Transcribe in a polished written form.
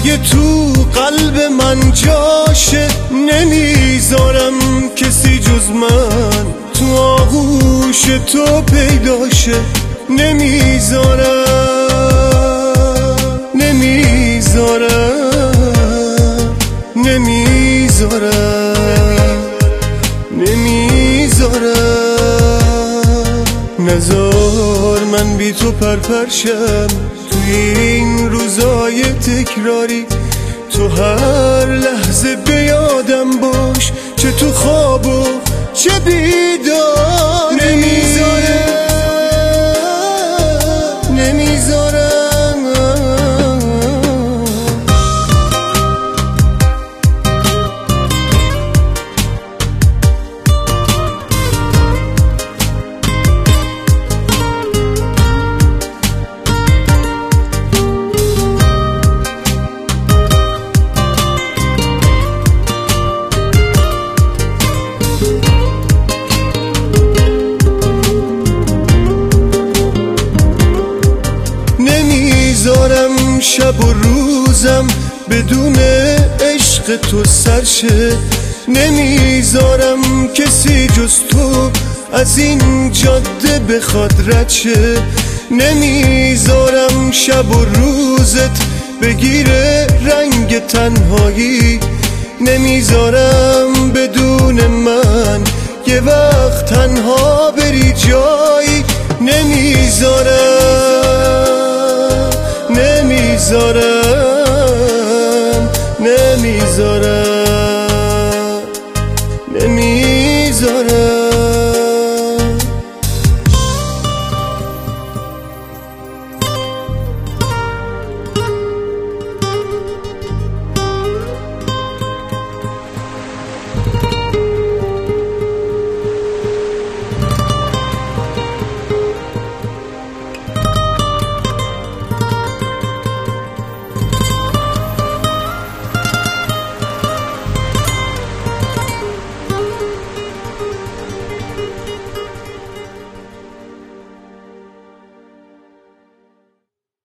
دیگه تو قلب من جاشه، نمیذارم کسی جز من تو آغوش تو پیداشه. نمیذارم نمیذارم نمیذارم نمیذارم. نذار من بی تو پرپرشم توی این روزای تکراری. تو هر لحظه به یادم باش، چه تو خواب و چه بیدار. نمیذارم نمیذارم. نمیذارم شب و روزم بدون عشق تو سرشه. نمیذارم کسی جز تو از این جاده بخواد رد شه. نمیذارم شب و روزت بگیره رنگ تنهایی. نمیذارم بدون من یه وقت تنها بری جایی. نمیذارم نمیذارم